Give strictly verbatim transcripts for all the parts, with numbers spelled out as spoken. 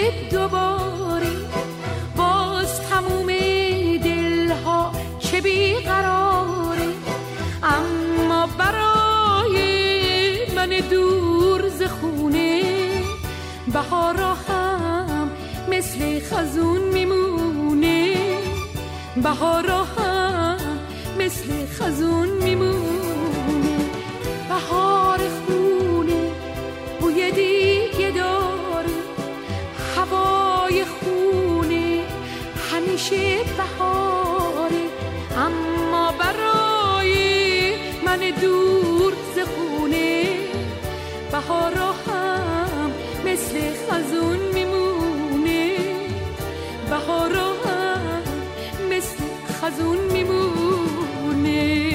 دوباره. باز تموم دلها چه بیقراره، اما برای من دور ز خونه بهارا هم مثل خزون میمونه. بهارا هم مثل خزون میمونه. بهار خونه بوی دیگه داره، هوای خونه همیشه بهاره، اما برای من دور ز خونه بهارا هم مثل خزون میمونه. بهارا هم مثل خزون میمونه.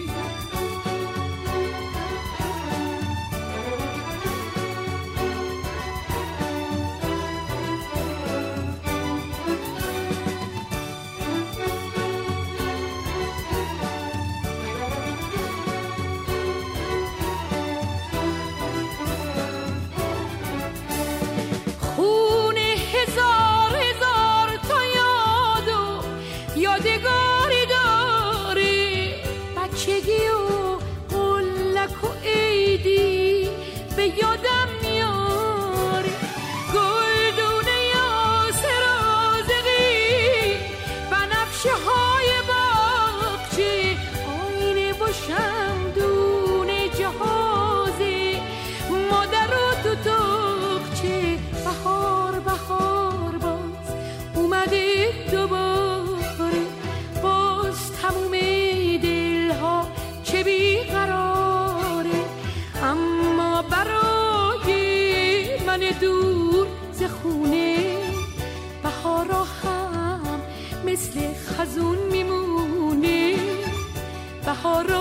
یادم میاره گلدونه یاسر آزقی، بنفشه های باغچه، آینه و شمدون جهازه، مادر و تو تاقچه. بهار بهار باز اومده دوباره، باز تموم دلها چه بیقراره، اما برای من دور ز خونه بهارا هم مثل خزون میمونه. بهارا